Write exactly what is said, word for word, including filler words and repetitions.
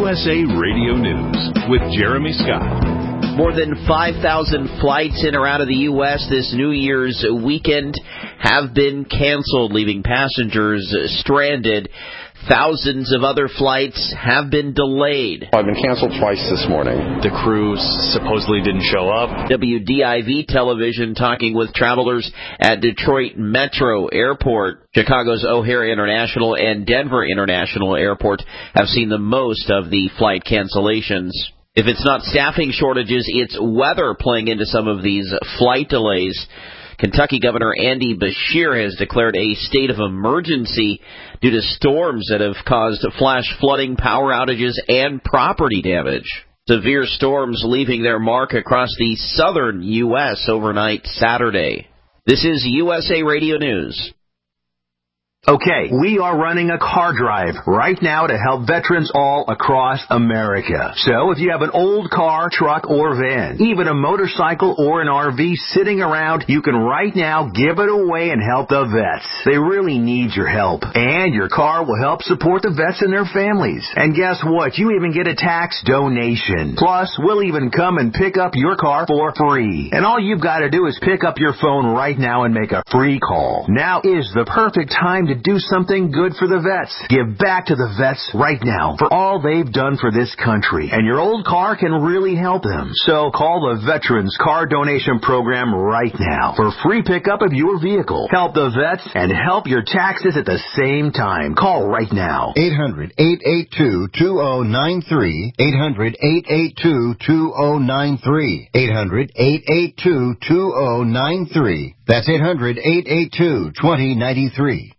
S A Radio News with Jeremy Scott. More than five thousand flights in or out of the U S this New Year's weekend have been canceled, leaving passengers stranded. Thousands of other flights have been delayed. I've been canceled twice this morning. The crew supposedly didn't show up. W D I V television talking with travelers at Detroit Metro Airport. Chicago's O'Hare International and Denver International Airport have seen the most of the flight cancellations. If it's not staffing shortages, it's weather playing into some of these flight delays. Kentucky Governor Andy Beshear has declared a state of emergency due to storms that have caused flash flooding, power outages, and property damage. Severe storms leaving their mark across the southern U S overnight Saturday. This is U S A Radio News. Okay, we are running a car drive right now to help veterans all across America. So if you have an old car, truck, or van, even a motorcycle or an R V sitting around, you can right now give it away and help the vets. They really need your help. And your car will help support the vets and their families. And guess what? You even get a tax donation. Plus, we'll even come and pick up your car for free. And all you've got to do is pick up your phone right now and make a free call. Now is the perfect time to do something good for the vets. Give back to the vets right now for all they've done for this country. And your old car can really help them. So call the Veterans Car Donation Program right now for free pickup of your vehicle. Help the vets and help your taxes at the same time. Call right now. eight hundred, eight eight two, two oh nine three. eight hundred, eight eight two, two oh nine three. eight hundred, eight eight two, two oh nine three. That's eight hundred, eight eight two, two oh nine three.